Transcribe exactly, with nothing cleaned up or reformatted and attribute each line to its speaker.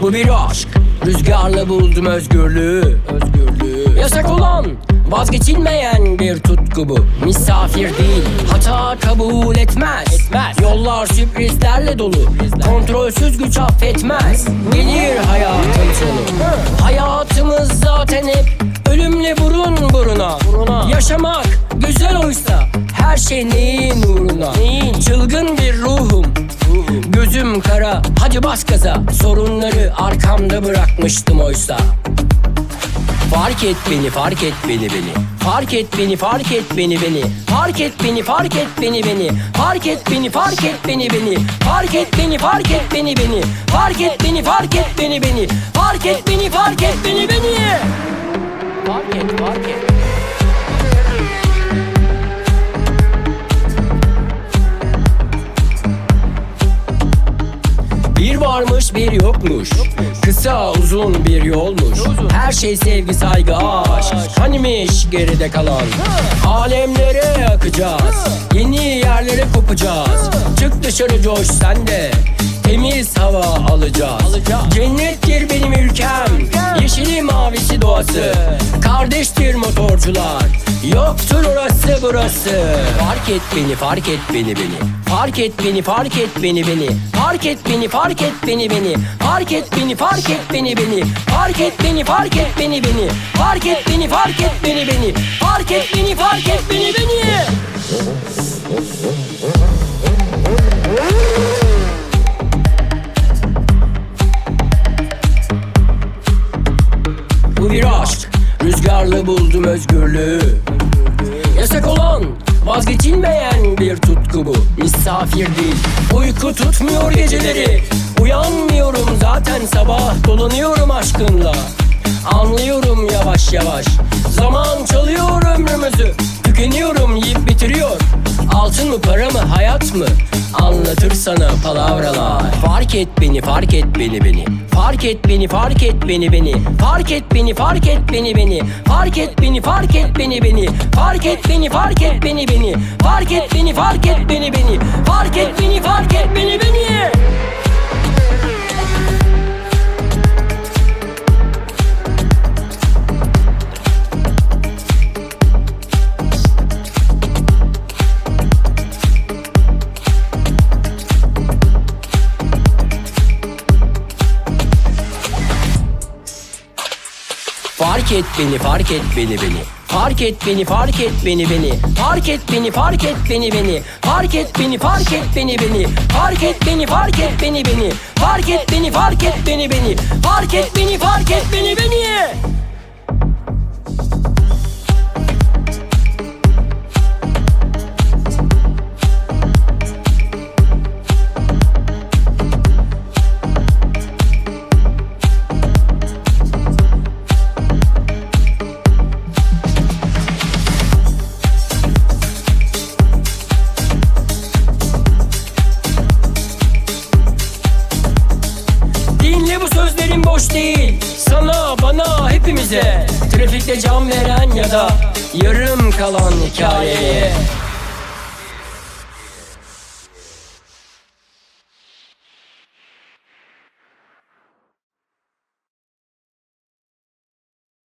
Speaker 1: Bu bir aşk, rüzgarla buldum özgürlüğü. Özgürlüğü. Yasak olan, vazgeçilmeyen bir tutku bu. Misafir değil, hata kabul etmez, etmez. Yollar sürprizlerle dolu, kontrolsüz güç affetmez. Gelir hayatın sonu. Hayatımız zaten hep ölümle burun buruna, buruna. Yaşamak güzel oysa her şey neyin uğruna? Neyin? Çılgın bir ruhum, ruhum. Gözüm kara, hadi bas gaza. Sorunları arkamda bırakmıştım oysa. Fark et beni, fark et beni beni. Fark et beni, fark et beni beni. Fark et beni, fark et beni beni. Fark et beni, fark et beni beni. Fark et beni, fark et beni beni. Fark et beni, fark et beni beni. Fark et beni, fark et beni beni. Fark et, fark et. Bir varmış bir yokmuş, kısa uzun bir yolmuş. Her şey sevgi, saygı, aşk. Hanimiş geride kalan? Alemlere akacağız, yeni yerlere kopacağız. Çık dışarı coş sen de, temiz hava alacağız. Cennettir benim ülkem, yeşili mavisi doğası. Kardeştir motorcular, yoktur orası burası. Fark et beni, fark et beni beni. Fark et beni, fark et beni beni. Fark et beni, fark et beni beni. Fark et beni, fark et beni beni. Fark et beni, fark et beni beni. Fark et beni, fark et beni beni. Fark et beni, fark et beni beni. Bu bir aşk, rüzgarla buldum özgürlüğü. Yasak olan, vazgeçilmeyen bir tutku bu. Misafir değil, uyku tutmuyor geceleri. Uyanmıyorum zaten sabah, dolanıyorum aşkınla. Anlıyorum yavaş yavaş, zaman çalıyor ömrümüzü. Tükeniyorum, yiyip bitiriyor. Altın mı, para mı, hayat mı? Anlatır sana palavralar. Fark et beni, fark et beni beni. Fark et beni, fark et beni beni. Fark et beni, fark et beni beni. Fark et beni, fark et beni beni. Fark et beni, fark et beni beni. Fark et beni, fark et beni beni. Fark et beni, fark et beni beni. Fark et beni, fark et beni beni. Fark et beni, fark et beni beni. Fark et beni, fark et beni beni. Fark et beni, fark et beni beni. Fark et beni, fark et beni beni. Fark et beni, fark et beni beni. Fark et beni, fark et beni beni. Boş değil, sana, bana, hepimize. Trafikte can veren ya da yarım kalan hikayeye.